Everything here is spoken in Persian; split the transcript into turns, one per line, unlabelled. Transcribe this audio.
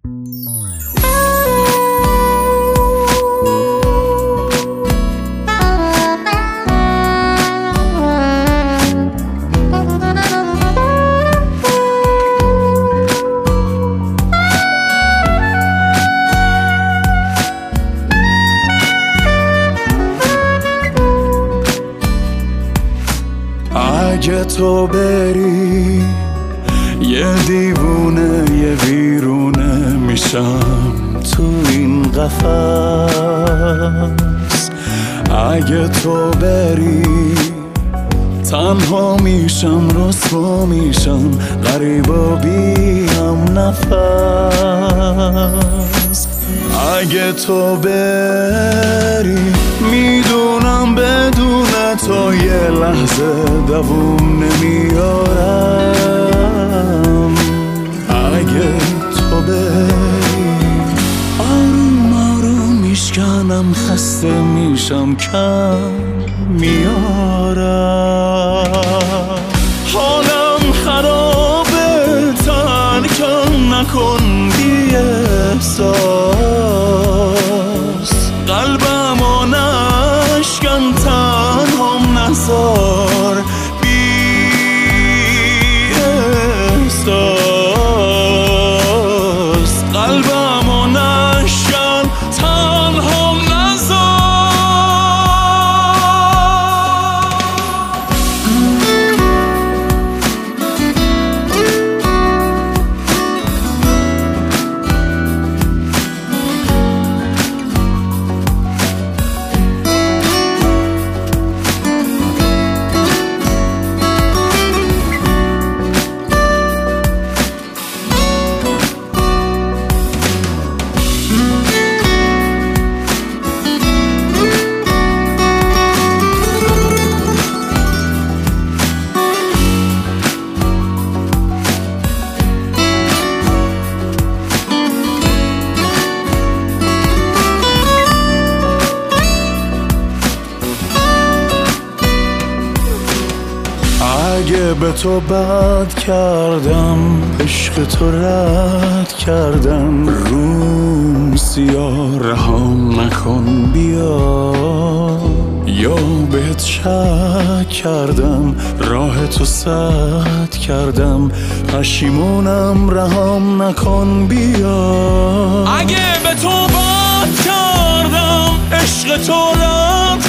اگه تو بری یه دیوونه یه ویرونه میشم تو این قفس. اگه تو بری تنها میشم رسوا میشم غریب و بیم نفس. اگه تو بری میدونم بدون تو یه لحظه دووم نمیارم. اگه تو بری آروم آروم میشکنم خسته میشم کم میارم. حالم خرابه ترکم نکن بی احساس. قلبمو نشکن تنهام نذار بی احساس. قلبمو نشکن تنهام نذار. اگه به تو بد کردم عشق تو رد کردم روم سیاه رهام نکن بیا. یا بهت شک کردم راه تو سد کردم پشیمونم رهام نکن بیا.
اگه به تو بد کردم عشق تو رد